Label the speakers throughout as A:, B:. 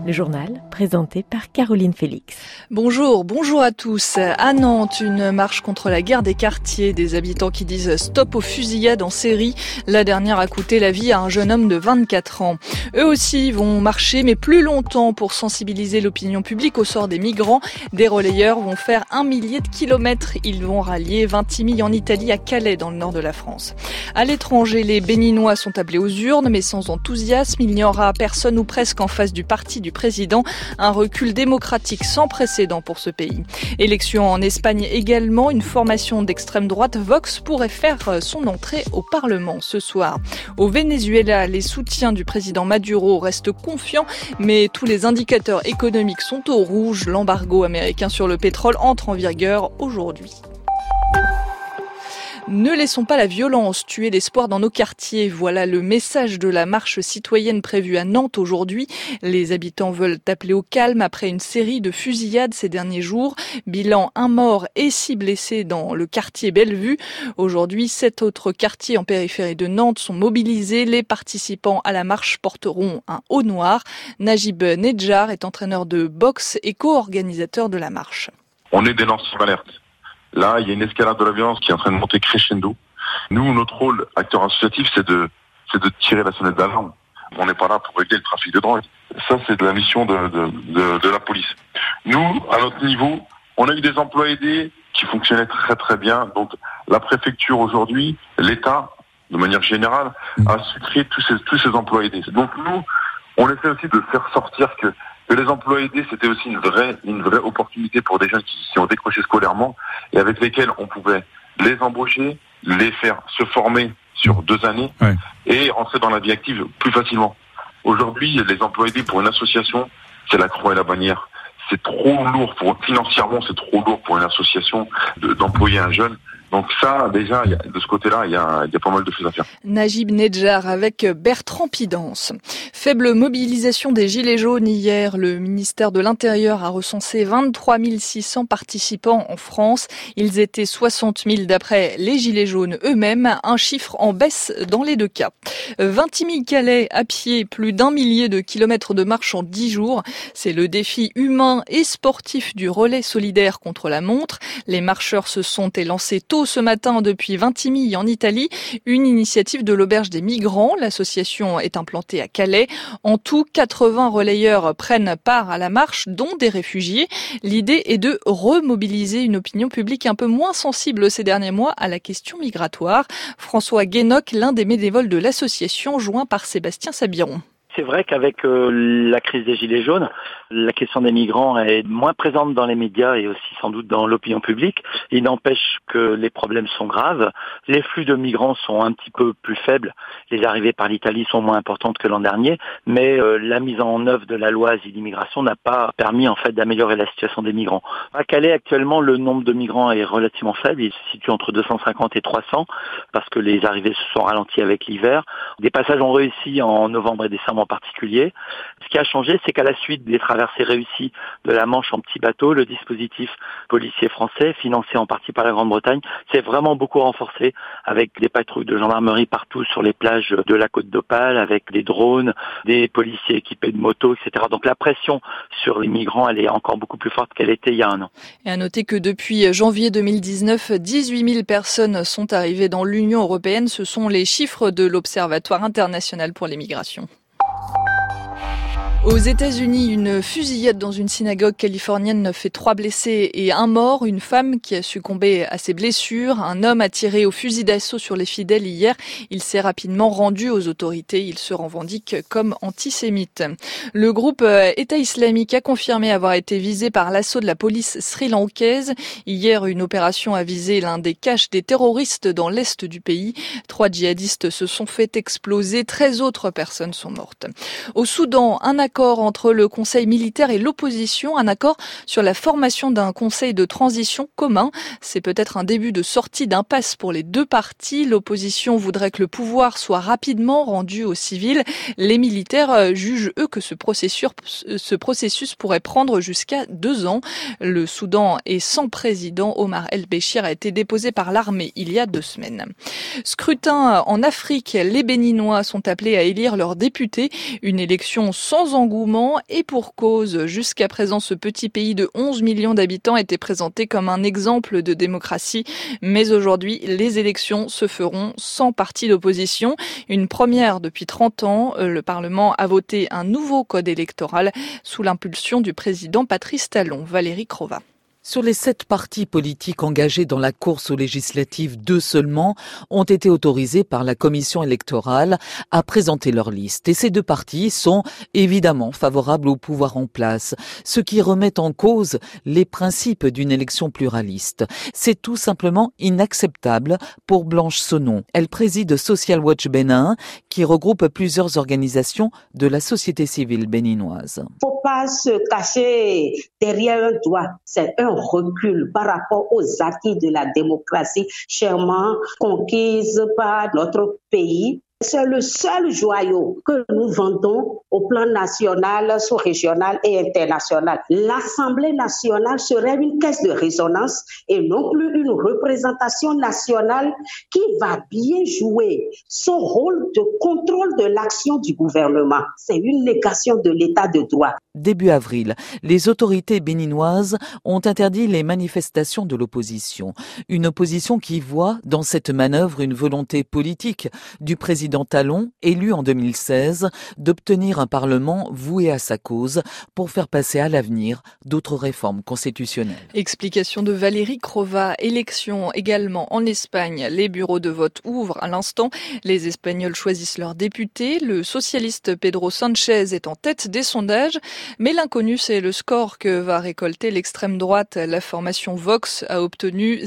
A: Le journal présenté par Caroline Félix.
B: Bonjour à tous. À Nantes, une marche contre la guerre des quartiers. Des habitants qui disent stop aux fusillades en série. La dernière a coûté la vie à un jeune homme de 24 ans. Eux aussi vont marcher, mais plus longtemps pour sensibiliser l'opinion publique au sort des migrants. Des relayeurs vont faire 1 millier de kilomètres. Ils vont rallier Vintimille en Italie à Calais, dans le nord de la France. À l'étranger, les Béninois sont appelés aux urnes, mais sans enthousiasme. Il n'y aura personne ou presque en face du parti du président. Un recul démocratique sans précédent pour ce pays. Élection en Espagne également. Une formation d'extrême droite, Vox, pourrait faire son entrée au Parlement ce soir. Au Venezuela, les soutiens du président Maduro restent confiants, mais tous les indicateurs économiques sont au rouge. L'embargo américain sur le pétrole entre en vigueur aujourd'hui. Ne laissons pas la violence tuer l'espoir dans nos quartiers. Voilà le message de la marche citoyenne prévue à Nantes aujourd'hui. Les habitants veulent appeler au calme après une série de fusillades ces derniers jours. Bilan 1 mort et 6 blessés dans le quartier Bellevue. Aujourd'hui, 7 autres quartiers en périphérie de Nantes sont mobilisés. Les participants à la marche porteront un haut noir. Najib Nedjar est entraîneur de boxe et co-organisateur de la marche.
C: On est des lanceurs d'alerte. Là, il y a une escalade de la violence qui est en train de monter crescendo. Nous, notre rôle, acteur associatif, c'est de tirer la sonnette d'alarme. On n'est pas là pour régler le trafic de drogue. Ça, c'est de la mission de la police. Nous, à notre niveau, on a eu des emplois aidés qui fonctionnaient très très bien. Donc, la préfecture aujourd'hui, l'État, de manière générale, a sucré tous ces emplois aidés. Donc, nous, on essaie aussi de faire sortir que les emplois aidés, c'était aussi une vraie opportunité pour des jeunes qui ont décroché scolairement et avec lesquels on pouvait les embaucher, les faire se former sur 2 années et rentrer dans la vie active plus facilement. Aujourd'hui, les emplois aidés pour une association, c'est la croix et la bannière. C'est trop lourd financièrement, c'est trop lourd pour une association d'employer un jeune. Donc ça, déjà, de ce côté-là, il y a pas mal de choses à faire.
B: Najib Nedjar avec Bertrand Pidance. Faible mobilisation des Gilets jaunes hier. Le ministère de l'Intérieur a recensé 23 600 participants en France. Ils étaient 60 000 d'après les Gilets jaunes eux-mêmes. Un chiffre en baisse dans les 2 cas. Vintimille-Calais à pied, plus d'1 millier de kilomètres de marche en 10 jours. C'est le défi humain et sportif du relais solidaire contre la montre. Les marcheurs se sont élancés tôt ce matin depuis Vintimille en Italie, une initiative de l'Auberge des Migrants. L'association est implantée à Calais. En tout, 80 relayeurs prennent part à la marche, dont des réfugiés. L'idée est de remobiliser une opinion publique un peu moins sensible ces derniers mois à la question migratoire. François Guénoc, l'un des bénévoles de l'association, joint par Sébastien Sabiron.
D: C'est vrai qu'avec la crise des Gilets jaunes, la question des migrants est moins présente dans les médias et aussi sans doute dans l'opinion publique. Il n'empêche que les problèmes sont graves. Les flux de migrants sont un petit peu plus faibles. Les arrivées par l'Italie sont moins importantes que l'an dernier. Mais la mise en œuvre de la loi asile immigration n'a pas permis en fait d'améliorer la situation des migrants. À Calais, actuellement, le nombre de migrants est relativement faible. Il se situe entre 250 et 300 parce que les arrivées se sont ralenties avec l'hiver. Des passages ont réussi en novembre et décembre en particulier. Ce qui a changé, c'est qu'à la suite des traversées réussies de la Manche en petits bateaux, le dispositif policier français, financé en partie par la Grande-Bretagne, s'est vraiment beaucoup renforcé avec des patrouilles de gendarmerie partout sur les plages de la Côte d'Opale, avec des drones, des policiers équipés de motos, etc. Donc la pression sur les migrants, elle est encore beaucoup plus forte qu'elle était il y a 1 an.
B: Et à noter que depuis janvier 2019, 18 000 personnes sont arrivées dans l'Union européenne. Ce sont les chiffres de l'Observatoire international pour les migrations. Aux États-Unis, une fusillade dans une synagogue californienne fait 3 blessés et 1 mort. Une femme qui a succombé à ses blessures. Un homme a tiré au fusil d'assaut sur les fidèles hier. Il s'est rapidement rendu aux autorités. Il se revendique comme antisémite. Le groupe État islamique a confirmé avoir été visé par l'assaut de la police sri-lankaise. Hier, une opération a visé l'un des caches des terroristes dans l'est du pays. 3 djihadistes se sont fait exploser. 13 autres personnes sont mortes. Au Soudan, un accord entre le Conseil militaire et l'opposition, un accord sur la formation d'un conseil de transition commun. C'est peut-être un début de sortie d'impasse pour les 2 parties. L'opposition voudrait que le pouvoir soit rapidement rendu aux civils. Les militaires jugent, eux, que ce processus pourrait prendre jusqu'à 2 ans. Le Soudan est sans président. Omar El-Béchir a été déposé par l'armée il y a 2 semaines. Scrutin en Afrique. Les Béninois sont appelés à élire leurs députés. Une élection sans engouement et pour cause. Jusqu'à présent, ce petit pays de 11 millions d'habitants était présenté comme un exemple de démocratie. Mais aujourd'hui, les élections se feront sans parti d'opposition. Une première depuis 30 ans. Le Parlement a voté un nouveau code électoral sous l'impulsion du président Patrice Talon. Valérie Crova.
E: Sur les 7 partis politiques engagés dans la course aux législatives, 2 seulement ont été autorisés par la commission électorale à présenter leur liste. Et ces 2 partis sont évidemment favorables au pouvoir en place, ce qui remet en cause les principes d'une élection pluraliste. C'est tout simplement inacceptable pour Blanche Sonon. Elle préside Social Watch Bénin, qui regroupe plusieurs organisations de la société civile béninoise.
F: Faut pas se cacher derrière un doigt. C'est un recul par rapport aux acquis de la démocratie chèrement conquise par notre pays. C'est le seul joyau que nous vendons au plan national, sous-régional et international. L'Assemblée nationale serait une caisse de résonance et non plus une représentation nationale qui va bien jouer son rôle de contrôle de l'action du gouvernement. C'est une négation de l'état de droit.
E: Début avril, les autorités béninoises ont interdit les manifestations de l'opposition. Une opposition qui voit dans cette manœuvre une volonté politique du président Talon, élu en 2016, d'obtenir un parlement voué à sa cause pour faire passer à l'avenir d'autres réformes constitutionnelles.
B: Explication de Valérie Crova. Élection également en Espagne. Les bureaux de vote ouvrent à l'instant. Les Espagnols choisissent leurs députés. Le socialiste Pedro Sánchez est en tête des sondages. Mais l'inconnu, c'est le score que va récolter l'extrême droite. La formation Vox a obtenu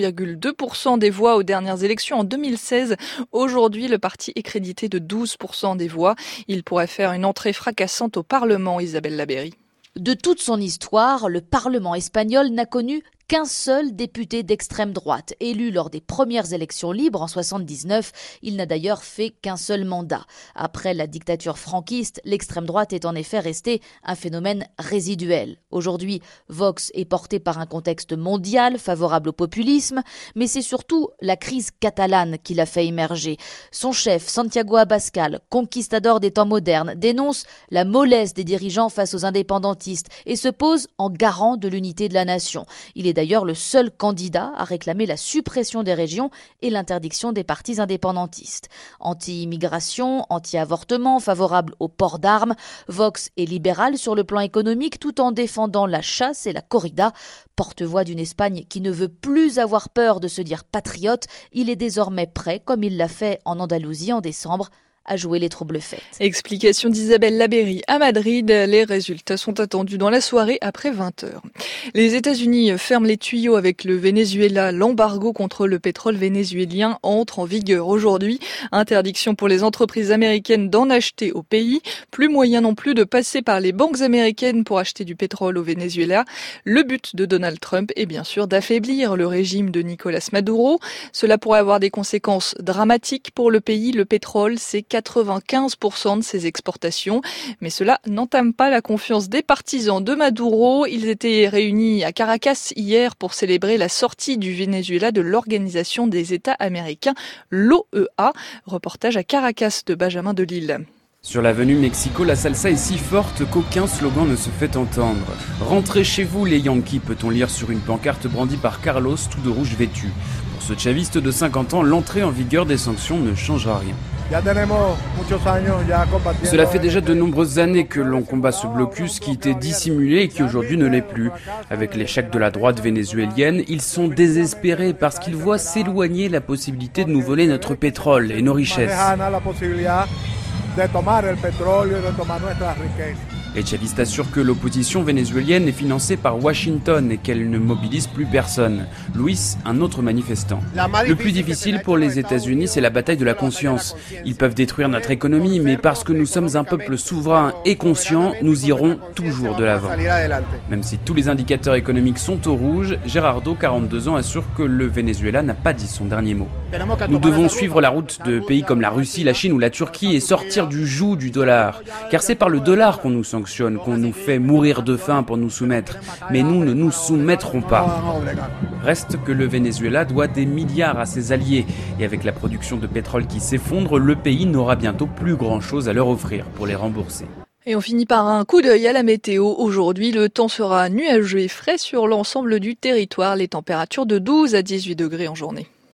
B: 0,2% des voix aux dernières élections en 2016. Aujourd'hui, le parti est crédité de 12% des voix. Il pourrait faire une entrée fracassante au Parlement, Isabelle Labéry.
G: De toute son histoire, le Parlement espagnol n'a connu qu'un seul député d'extrême droite. Élu lors des premières élections libres en 1979, il n'a d'ailleurs fait qu'un seul mandat. Après la dictature franquiste, l'extrême droite est en effet restée un phénomène résiduel. Aujourd'hui, Vox est porté par un contexte mondial favorable au populisme, mais c'est surtout la crise catalane qui l'a fait émerger. Son chef, Santiago Abascal, conquistador des temps modernes, dénonce la mollesse des dirigeants face aux indépendantistes et se pose en garant de l'unité de la nation. Il est d'ailleurs le seul candidat à réclamer la suppression des régions et l'interdiction des partis indépendantistes. Anti-immigration, anti-avortement, favorable au port d'armes, Vox est libéral sur le plan économique tout en défendant la chasse et la corrida. Porte-voix d'une Espagne qui ne veut plus avoir peur de se dire patriote, il est désormais prêt, comme il l'a fait en Andalousie en décembre, à jouer les troubles fêtes.
B: Explication d'Isabelle Labéry. À Madrid, les résultats sont attendus dans la soirée après 20h. Les États-Unis ferment les tuyaux avec le Venezuela. L'embargo contre le pétrole vénézuélien entre en vigueur aujourd'hui. Interdiction pour les entreprises américaines d'en acheter au pays. Plus moyen non plus de passer par les banques américaines pour acheter du pétrole au Venezuela. Le but de Donald Trump est bien sûr d'affaiblir le régime de Nicolás Maduro. Cela pourrait avoir des conséquences dramatiques pour le pays. Le pétrole, c'est 95% de ses exportations. Mais cela n'entame pas la confiance des partisans de Maduro. Ils étaient réunis à Caracas hier pour célébrer la sortie du Venezuela de l'Organisation des États américains, l'OEA. Reportage à Caracas de Benjamin Delille.
H: Sur l'avenue Mexico, la salsa est si forte qu'aucun slogan ne se fait entendre. « Rentrez chez vous les Yankees » peut-on lire sur une pancarte brandie par Carlos, tout de rouge vêtu. Pour ce chaviste de 50 ans, l'entrée en vigueur des sanctions ne changera rien. Cela fait déjà de nombreuses années que l'on combat ce blocus qui était dissimulé et qui aujourd'hui ne l'est plus. Avec l'échec de la droite vénézuélienne, ils sont désespérés parce qu'ils voient s'éloigner la possibilité de nous voler notre pétrole et nos richesses. Les chavistes assurent que l'opposition vénézuélienne est financée par Washington et qu'elle ne mobilise plus personne. Luis, un autre manifestant. Le plus difficile pour les États-Unis, c'est la bataille de la conscience. Ils peuvent détruire notre économie, mais parce que nous sommes un peuple souverain et conscient, nous irons toujours de l'avant. Même si tous les indicateurs économiques sont au rouge, Gerardo, 42 ans, assure que le Venezuela n'a pas dit son dernier mot. Nous devons suivre la route de pays comme la Russie, la Chine ou la Turquie et sortir du joug du dollar. Car c'est par le dollar qu'on nous sanctionne, qu'on nous fait mourir de faim pour nous soumettre. Mais nous ne nous soumettrons pas. Reste que le Venezuela doit des milliards à ses alliés. Et avec la production de pétrole qui s'effondre, le pays n'aura bientôt plus grand-chose à leur offrir pour les rembourser.
B: Et on finit par un coup d'œil à la météo. Aujourd'hui, le temps sera nuageux et frais sur l'ensemble du territoire. Les températures de 12 à 18 degrés en journée.